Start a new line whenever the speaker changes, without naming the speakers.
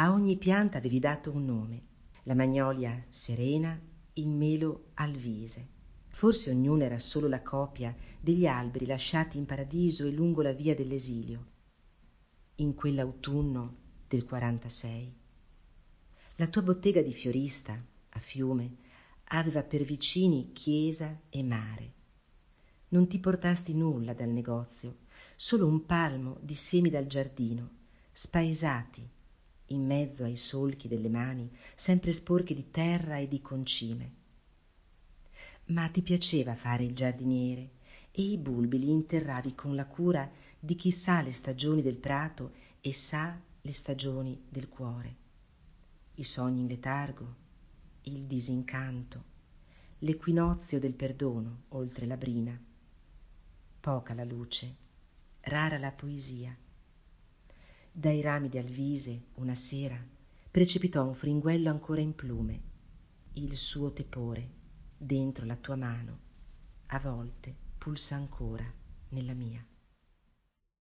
A ogni pianta avevi dato un nome, la magnolia serena, il melo alvise. Forse ognuna era solo la copia degli alberi lasciati in paradiso e lungo la via dell'esilio, in quell'autunno del 46. La tua bottega di fiorista, a Fiume, aveva per vicini chiesa e mare. Non ti portasti nulla dal negozio, solo un palmo di semi dal giardino, spaesati in mezzo ai solchi delle mani, sempre sporche di terra e di concime. Ma ti piaceva fare il giardiniere e i bulbi li interravi con la cura di chi sa le stagioni del prato e sa le stagioni del cuore. I sogni in letargo, il disincanto, l'equinozio del perdono oltre la brina. Poca la luce, rara la poesia. Dai rami di alvise, una sera, precipitò un fringuello ancora in plume, il suo tepore dentro la tua mano, a volte pulsa ancora nella mia.